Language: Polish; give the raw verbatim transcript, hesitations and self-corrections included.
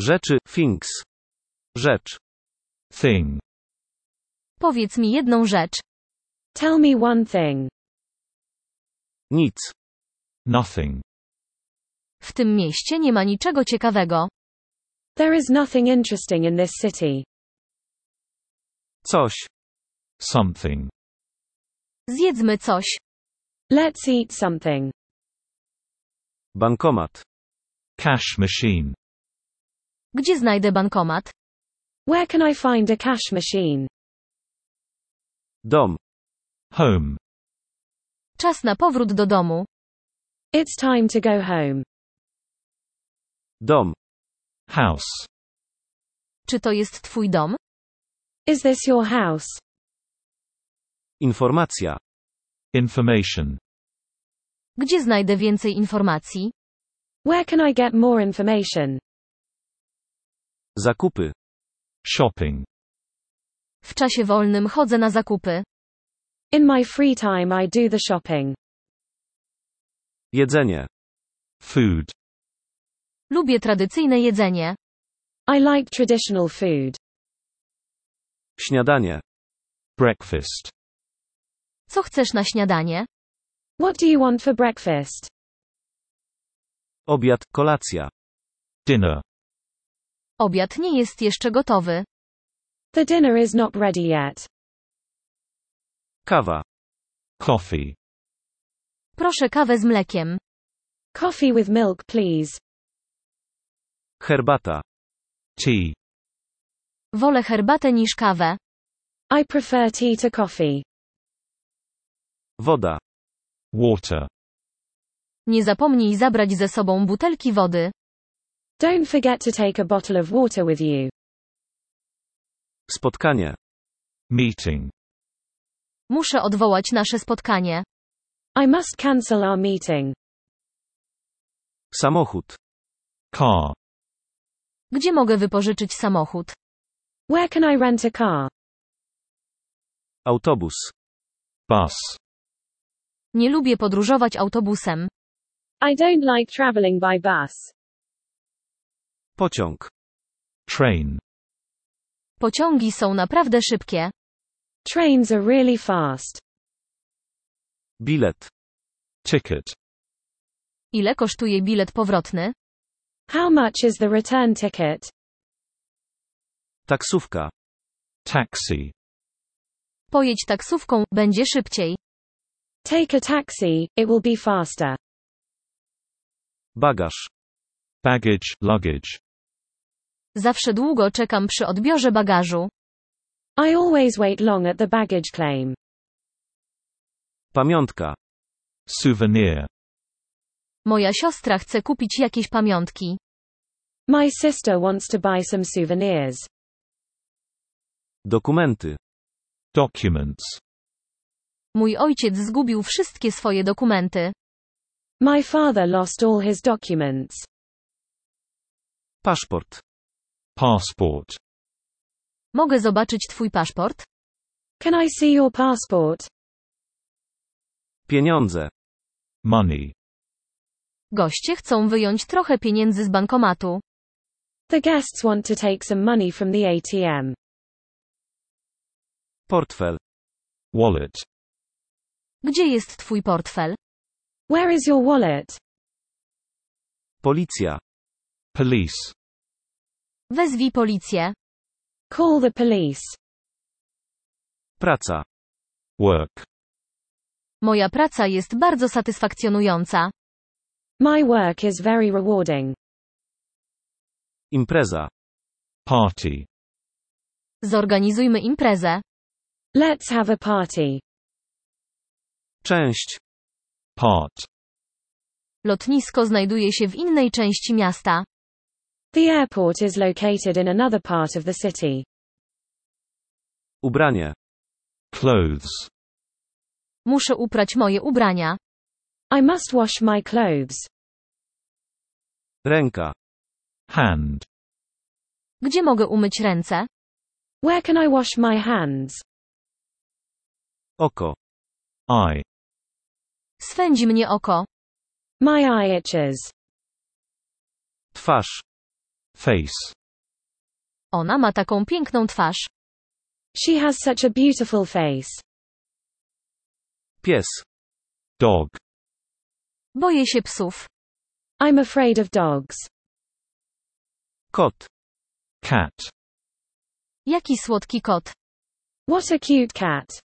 Rzeczy, things. Rzecz. Thing. Powiedz mi jedną rzecz. Tell me one thing. Nic. Nothing. W tym mieście nie ma niczego ciekawego. There is nothing interesting in this city. Coś. Something. Zjedzmy coś. Let's eat something. Bankomat. Cash machine. Gdzie znajdę bankomat? Where can I find a cash machine? Dom. Home. Czas na powrót do domu. It's time to go home. Dom. House. Czy to jest twój dom? Is this your house? Informacja. Information. Gdzie znajdę więcej informacji? Where can I get more information? Zakupy. Shopping. W czasie wolnym chodzę na zakupy. In my free time I do the shopping. Jedzenie. Food. Lubię tradycyjne jedzenie. I like traditional food. Śniadanie. Breakfast. Co chcesz na śniadanie? What do you want for breakfast? Obiad, kolacja. Dinner. Obiad nie jest jeszcze gotowy. The dinner is not ready yet. Kawa. Coffee. Proszę kawę z mlekiem. Coffee with milk, please. Herbata. Tea. Wolę herbatę niż kawę. I prefer tea to coffee. Woda. Water. Nie zapomnij zabrać ze sobą butelki wody. Don't forget to take a bottle of water with you. Spotkanie. Meeting. Muszę odwołać nasze spotkanie. I must cancel our meeting. Samochód. Car. Gdzie mogę wypożyczyć samochód? Where can I rent a car? Autobus. Bus. Nie lubię podróżować autobusem. I don't like traveling by bus. Pociąg. Train. Pociągi są naprawdę szybkie. Trains are really fast. Bilet. Ticket. Ile kosztuje bilet powrotny? How much is the return ticket? Taksówka. Taxi. Pojedź taksówką, będzie szybciej. Take a taxi, it will be faster. Bagaż. Baggage, luggage. Zawsze długo czekam przy odbiorze bagażu. I always wait long at the baggage claim. Pamiątka. Souvenir. Moja siostra chce kupić jakieś pamiątki. My sister wants to buy some souvenirs. Dokumenty. Documents. Mój ojciec zgubił wszystkie swoje dokumenty. My father lost all his documents. Paszport. Passport. Mogę zobaczyć twój paszport? Can I see your passport? Pieniądze. Money. Goście chcą wyjąć trochę pieniędzy z bankomatu. The guests want to take some money from the A T M. Portfel. Wallet. Gdzie jest twój portfel? Where is your wallet? Policja. Police. Wezwij policję. Call the police. Praca. Work. Moja praca jest bardzo satysfakcjonująca. My work is very rewarding. Impreza. Party. Zorganizujmy imprezę. Let's have a party. Część. Part. Lotnisko znajduje się w innej części miasta. The airport is located in another part of the city. Ubranie. Clothes. Muszę uprać moje ubrania. I must wash my clothes. Ręka. Hand. Gdzie mogę umyć ręce? Where can I wash my hands? Oko. Eye. Swędzi mnie oko. My eye itches. Twarz. Face. Ona ma taką piękną twarz. She has such a beautiful face. Pies. Dog. Boję się psów. I'm afraid of dogs. Kot. Cat. Jaki słodki kot. What a cute cat.